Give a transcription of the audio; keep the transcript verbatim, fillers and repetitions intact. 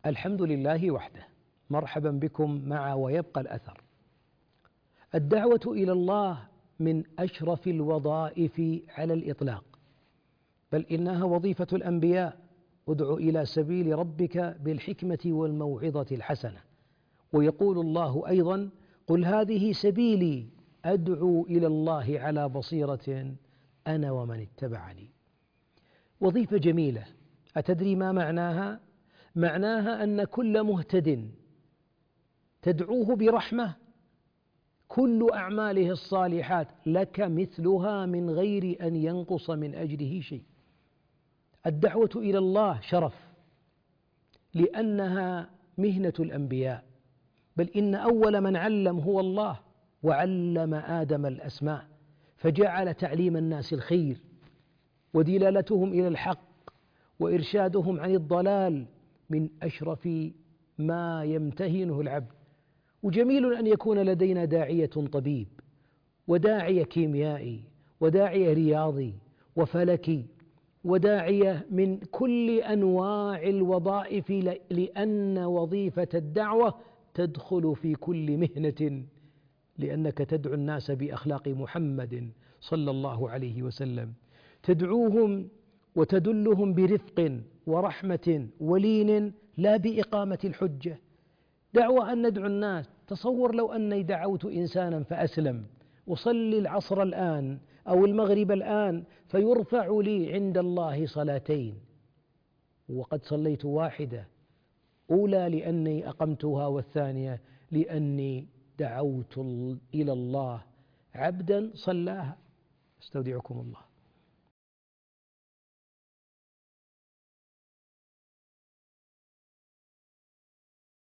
الحمد لله وحده، مرحبا بكم مع ويبقى الأثر. الدعوة إلى الله من أشرف الوظائف على الإطلاق، بل إنها وظيفة الأنبياء. ادع إلى سبيل ربك بالحكمة والموعظة الحسنة. ويقول الله أيضا: قل هذه سبيلي أدعو إلى الله على بصيرة أنا ومن اتبعني. وظيفة جميلة. أتدري ما معناها؟ معناها أن كل مهتد تدعوه برحمة كل أعماله الصالحات لك مثلها من غير أن ينقص من أجره شيء. الدعوة إلى الله شرف، لأنها مهنة الأنبياء، بل إن أول من علم هو الله، وعلم آدم الأسماء، فجعل تعليم الناس الخير ودلالتهم إلى الحق وإرشادهم عن الضلال من أشرف ما يمتهنه العبد. وجميل أن يكون لدينا داعية طبيب، وداعية كيميائي، وداعية رياضي وفلكي، وداعية من كل أنواع الوظائف، لأن وظيفة الدعوة تدخل في كل مهنة، لأنك تدعو الناس بأخلاق محمد صلى الله عليه وسلم، تدعوهم وتدلهم برفق ورحمة ولين، لا بإقامة الحجة. دعوة أن ندعو الناس. تصور لو أني دعوت إنسانا فأسلم، أصلي العصر الآن أو المغرب الآن فيرفع لي عند الله صلاتين، وقد صليت واحدة، أولى لأني أقمتها، والثانية لأني دعوت إلى الله عبدا صلاها. استودعكم الله.